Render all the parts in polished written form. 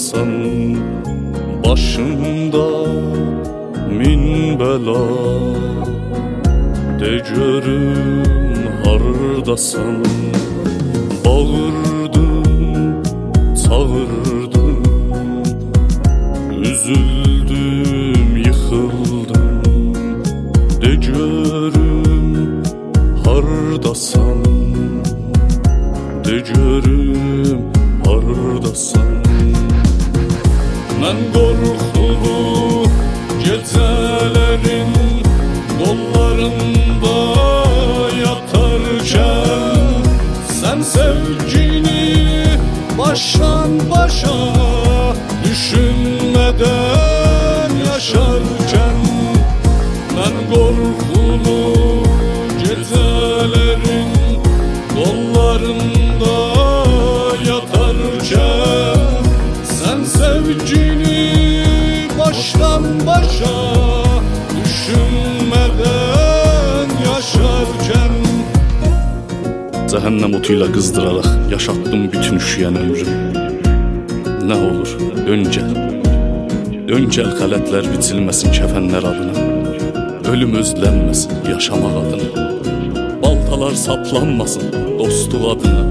hardasan, başımda min bəla. De görüm hardasan, bağırdım, çağırdım, üzüldüm, yıkıldım. De görüm hardasan, de görüm hardasan. Mən qorxulu gecələrin qollarında yatarkən, sən sevgini başdan başa düşünmədən yaşarkən. Mən qorxulu gecələrin qollarında yatarkən, sən sevgini başdan başa düşünmədən yaşarkən. Cəhənnəm otuyla qızdıraraq yaşatdım bütün üşüyən ömrüm. Nə olur, dön gəl, dön gəl, xələtlər biçilməsin kəfənlər adına. Ölüm özlənməsin yaşamaq adına, baltalar saplanmasın dostluq adına.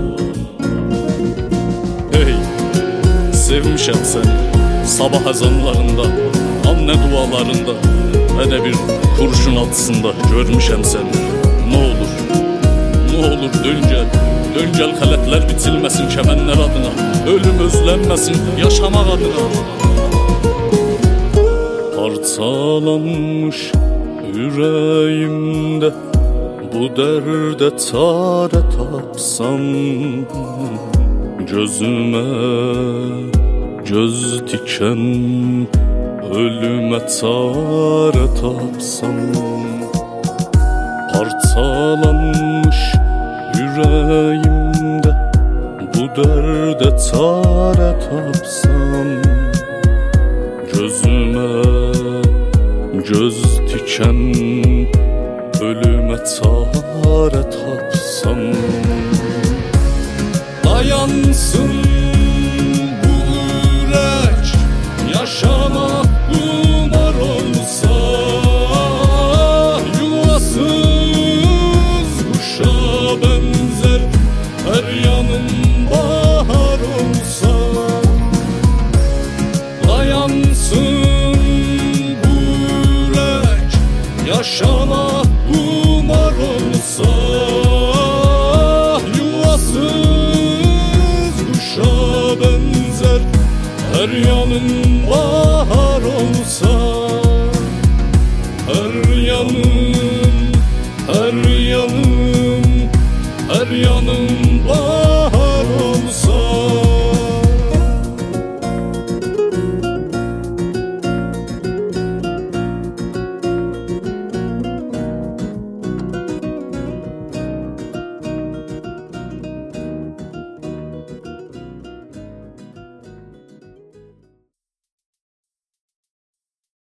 Hey, sevmişəm səni, sabah əzanlarında, annə dualarında və də bir kurşun atısında görmüşəm səni. Nə olur, nə olur, dön gəl, dön gəl, xələtlər biçilməsin kəfənlər adına. Ölüm özlənməsin yaşamaq adına. Parçalanmış ürəyimdə bu dərdə çarə tapsam, gözümə göz dikən ölümə çarə tapsam. Parçalanmış ürəyimdə bu dərdə çarə tapsam, gözümə göz dikən ölümə çarə tapsam. Dayansın bu ürək, yaşamaq qumar olsa, yuvasız quşa bənzər hər yanım bahar olsa. Dayansın bu ürək, yaşamaq qumar olsa, yuvasız quşa bənzər hər yanım bahar olsa. Hər yanım, hər yanım, hər yanım